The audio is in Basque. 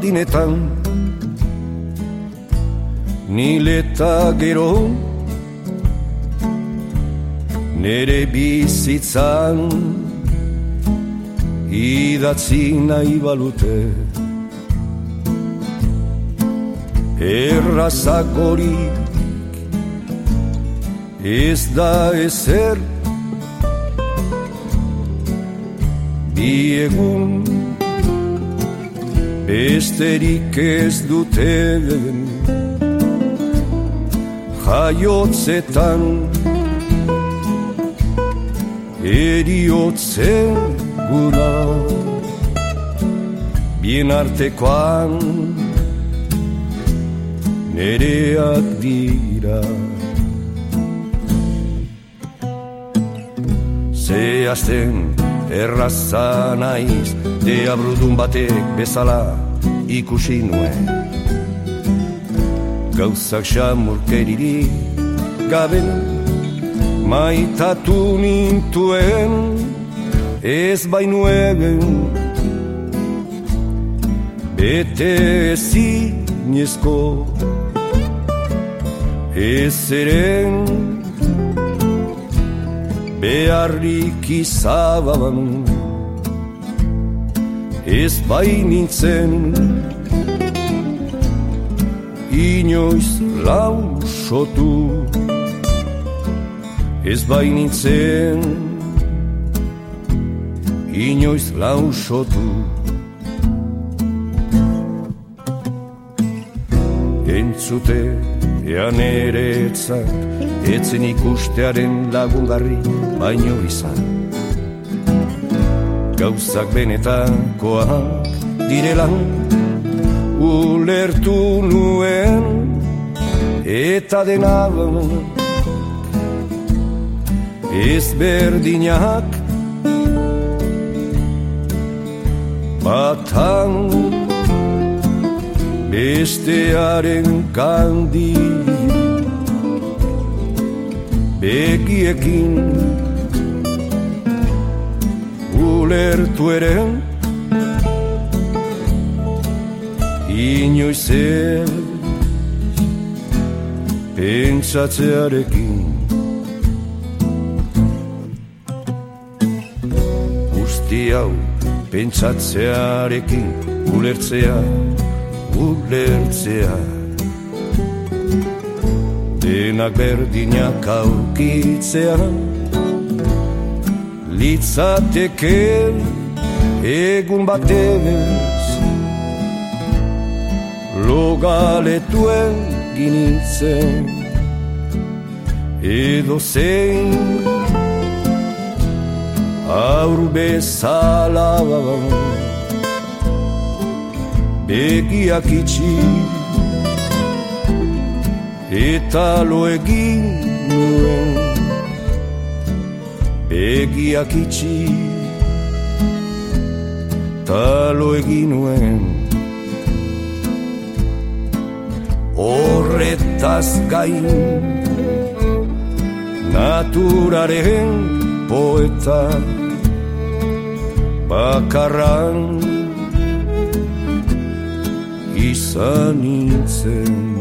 jardienetan, nileta gero, nere bizitzan, idatzi nahi balute. Errazak horik ez da ezer, bi egun besterik ez dute, jaiotzetan eriotzen gura, bien artekoan nereak dira. Zehazten erraza naiz, deabrudun batek bezala ikusi nuen. Gauzak xamurkeririk gaben maitatu nintuen, ez bainuen bete ezinezko, ez eren beharrik izababan, ez bainintzen inoiz lausotu, ez bainintzen inoiz lausotu. Entzute ean eretzat, etzen ikustearen lagungarri baino izan. Gauzak benetakoak direlan ulertu nuen, eta denaban ezberdinak batan bestearen kandi begiekin ulertu ere inoiz ez pentsatzearekin. Guzti hau pentsatzearekin ulertzea denak berdinak aurkitzea, litzateke egun batez logaletuen ginintzen, edo zein aur bezala begiak itxi eta lo egin nuen, begiak itxi eta lo egin nuen. Horretaz gain naturaren poeta bakarran izan nintzen.